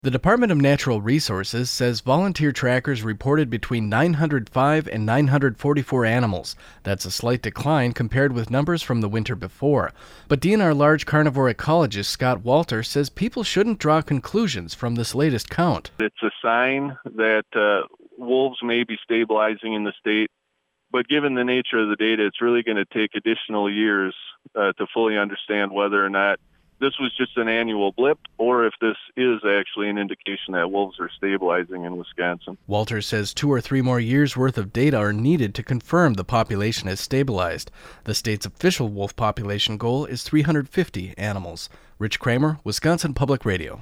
The Department of Natural Resources says volunteer trackers reported between 905 and 944 animals. That's a slight decline compared with numbers from the winter before. But DNR large carnivore ecologist Scott Walter says people shouldn't draw conclusions from this latest count. It's a sign that wolves may be stabilizing in the state, but given the nature of the data, it's really going to take additional years to fully understand whether or not this was just an annual blip, or if this is actually an indication that wolves are stabilizing in Wisconsin. Walter says 2 or 3 more years' worth of data are needed to confirm the population has stabilized. The state's official wolf population goal is 350 animals. Rich Kramer, Wisconsin Public Radio.